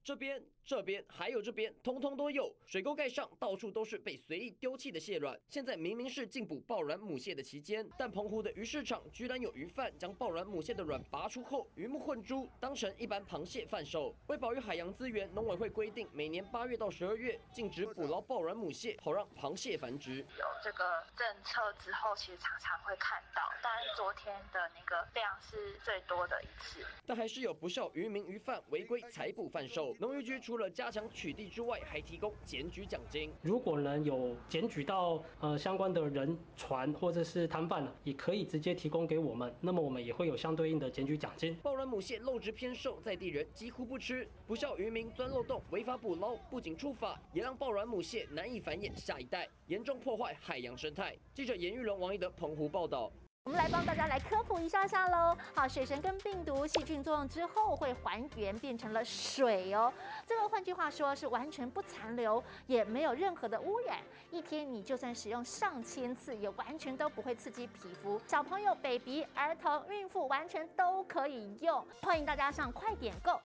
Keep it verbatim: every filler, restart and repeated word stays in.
这边、这边还有这边，通通都有。水沟盖上到处都是被随意丢弃的蟹卵。现在明明是禁捕抱卵母蟹的期间，但澎湖的鱼市场居然有鱼贩将抱卵母蟹的卵拔出后，鱼目混珠，当成一般螃蟹贩售。为保育海洋资源，农委会规定，每年八月到十二月禁止捕捞抱卵母蟹，好让螃蟹繁殖。 有这个政策之后，其实常常会看到，但昨天的那个量是最多的一次。 但还是有不少渔民鱼贩违规采捕贩售。农渔局除了加强取缔之外，还提供检举奖金。 如果能有检举到呃相关的人船或者是摊贩，也可以直接提供给我们，那么我们也会有相对应的检举奖金。 抱卵母蟹肉质偏瘦，在地人几乎不吃，不肖渔民钻漏洞违法捕捞，不仅触法，也让抱卵母蟹难以繁衍下一代，严重破坏海洋生态。记者严玉龙、王一德澎湖报道。 我们来帮大家来科普一下下喽。好，水神跟病毒、细菌作用之后会还原变成了水哦。这个换句话说是完全不残留，也没有任何的污染。一天你就算使用上千次，也完全都不会刺激皮肤。小朋友、baby、儿童、孕妇完全都可以用。欢迎大家上快点购。